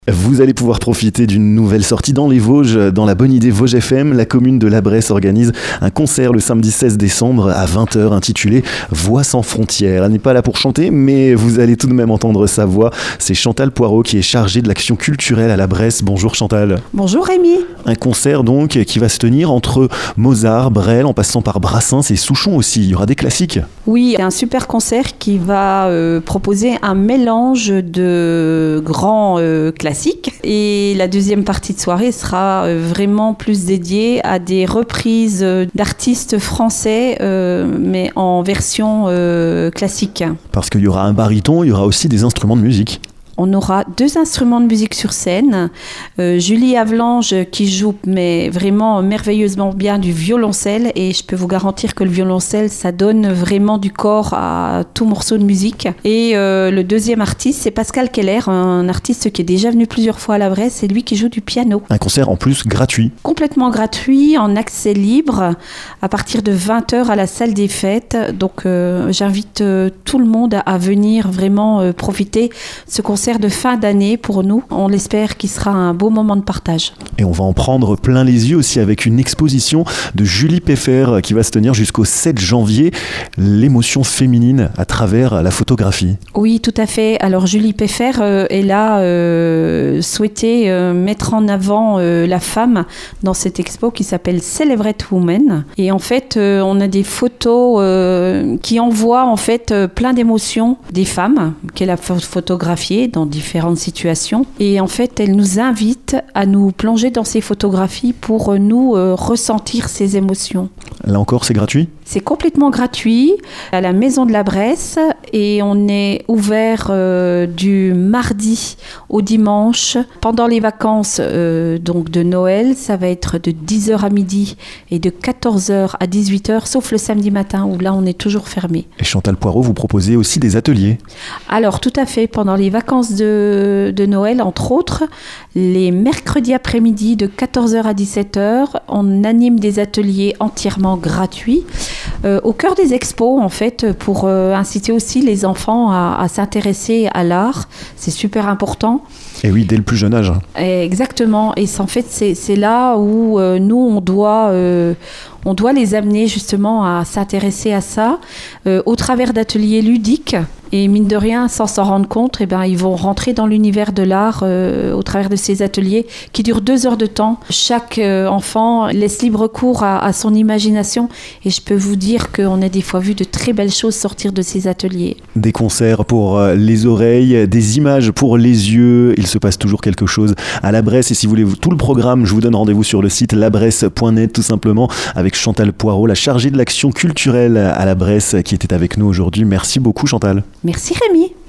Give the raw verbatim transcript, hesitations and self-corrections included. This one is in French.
Vous allez pouvoir profiter d'une nouvelle sortie dans les Vosges. Dans la bonne idée Vosges F M, la commune de La Bresse organise un concert le samedi seize décembre à vingt heures intitulé Voix sans frontières. Elle n'est pas là pour chanter, mais vous allez tout de même entendre sa voix. C'est Chantal Poirot qui est chargée de l'action culturelle à La Bresse. Bonjour Chantal. Bonjour Rémi. Un concert donc qui va se tenir entre Mozart, Brel, en passant par Brassens et Souchon aussi. Il y aura des classiques. Oui, un super concert qui va euh, proposer un mélange de grands euh, classiques. Et la deuxième partie de soirée sera euh, vraiment plus dédiée à des reprises euh, d'artistes français, euh, mais en version euh, classique. Parce qu'il y aura un baryton, il y aura aussi des instruments de musique. On aura deux instruments de musique sur scène. Euh, Julie Avelange qui joue mais vraiment merveilleusement bien du violoncelle, et je peux vous garantir que le violoncelle, ça donne vraiment du corps à tout morceau de musique. Et euh, le deuxième artiste, c'est Pascal Keller, un artiste qui est déjà venu plusieurs fois à La Bresse. C'est lui qui joue du piano. Un concert en plus gratuit. Complètement gratuit, en accès libre, à partir de vingt heures à la salle des fêtes. Donc euh, j'invite euh, tout le monde à, à venir vraiment euh, profiter de ce concert de fin d'année pour nous. On l'espère qu'il sera un beau moment de partage. Et on va en prendre plein les yeux aussi avec une exposition de Julie Peffer qui va se tenir jusqu'au sept janvier. L'émotion féminine à travers la photographie. Oui, tout à fait. Alors Julie Peffer, euh, elle a euh, souhaité euh, mettre en avant euh, la femme dans cette expo qui s'appelle Celebrate Women. Et en fait, euh, on a des photos euh, qui envoient en fait euh, plein d'émotions des femmes qu'elle a photographiées dans différentes situations. Et en fait, elle nous invite à nous plonger dans ces photographies pour nous euh, ressentir ces émotions. Là encore, c'est gratuit ? C'est complètement gratuit à la Maison de la Bresse, et on est ouvert euh, du mardi au dimanche. Pendant les vacances euh, donc de Noël, ça va être de dix heures à midi et de quatorze heures à dix-huit heures, sauf le samedi matin où là on est toujours fermé. Et Chantal Poirot, vous proposez aussi des ateliers ? Alors tout à fait, pendant les vacances de, de Noël, entre autres, les mercredis après-midi de quatorze heures à dix-sept heures, on anime des ateliers entièrement gratuits. Euh, au cœur des expos, en fait, pour euh, inciter aussi les enfants à, à s'intéresser à l'art. C'est super important. Et oui, dès le plus jeune âge. Et exactement. Et en fait, c'est, c'est là où euh, nous, on doit, euh, on doit les amener justement à s'intéresser à ça euh, au travers d'ateliers ludiques. Et mine de rien, sans s'en rendre compte, eh ben, ils vont rentrer dans l'univers de l'art euh, au travers de ces ateliers qui durent deux heures de temps. Chaque euh, enfant laisse libre cours à, à son imagination, et je peux vous dire qu'on a des fois vu de très belles choses sortir de ces ateliers. Des concerts pour euh, les oreilles, des images pour les yeux. Il se passe toujours quelque chose à La Bresse, et si vous voulez tout le programme, je vous donne rendez-vous sur le site labresse point net tout simplement, avec Chantal Poirot, la chargée de l'action culturelle à La Bresse, qui était avec nous aujourd'hui. Merci beaucoup Chantal. Merci Rémi.